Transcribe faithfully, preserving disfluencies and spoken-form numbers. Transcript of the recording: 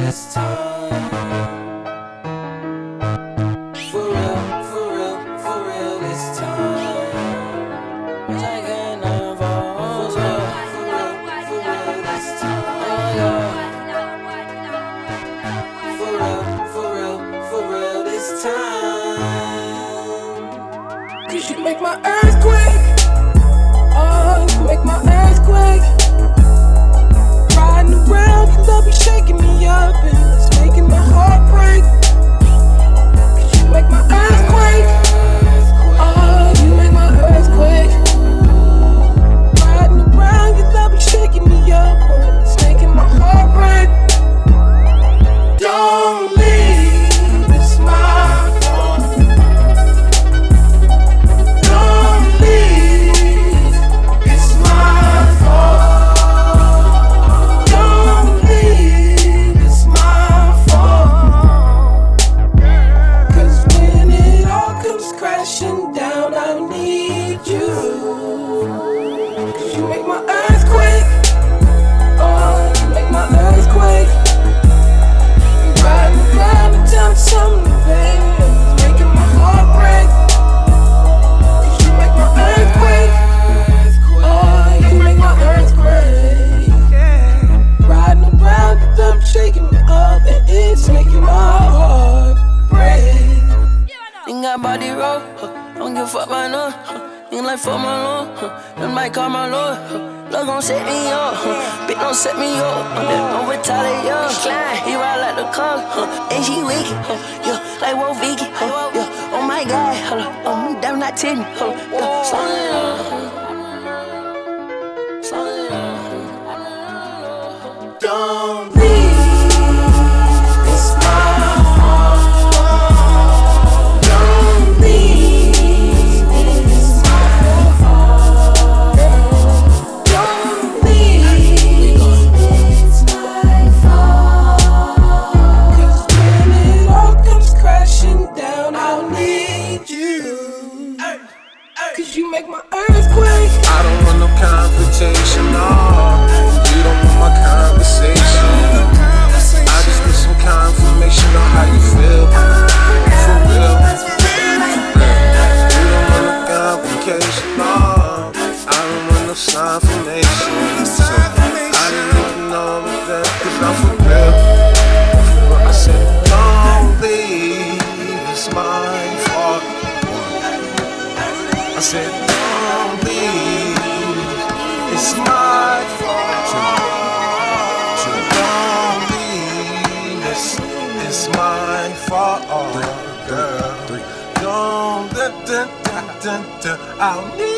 this time. For real, for real, for real this time. Taking over, for real, for real, for real this time. Oh yeah. For real, for real, for real this time. Cause you make my earthquake. Oh, you make my earthquake. Riding around, your love be shaking me up, and it's making my heart break. Cause you make my earthquake. Oh, you make my earthquake. Riding around, your love be shaking me up, and it's making my heart break. Don't leave, it's my fault. Don't leave, it's my fault. Don't leave, it's my fault. Cause when it all comes crashing down, I need you. Cause you make my earthquake. Oh, you make my earthquake. Riding around and telling something, baby, it's making my heart break. Cause you make my earthquake. Oh, you make my earthquake. Riding around and them shaking me up, and it's making my heart break. Think I body roll, huh? Don't give a fuck by no, huh? Think like fuck my lord, huh? Them might call my lord, huh? Love gon' set me up, huh? Bitch don't set me up, huh? Don't retaliate, yo. He ride like the car, huh? And she wicked, huh? Yeah, like Wo Vicky, huh? Yeah, oh my God, hold up, oh me damn not ten, hold up, yeah, slow it down, slow it down. Don't leave, it's my fault. Don't leave, it's my fault. Don't leave, it's my fault. Cause when it all comes crashing down, I'll need you. Cause you make my earthquake. I don't want no confrontation, no. You don't want my conversation. I just need some confirmation on how you feel. For real. You don't want no complication, no. I don't want no confirmation. So I didn't even know that, cause I'm for real. I said, don't leave, it's my fault. I said, don't leave, it's my fault. Don't leave, it's, it's my fault, girl. Don't, da, da, da, da, da. I'll need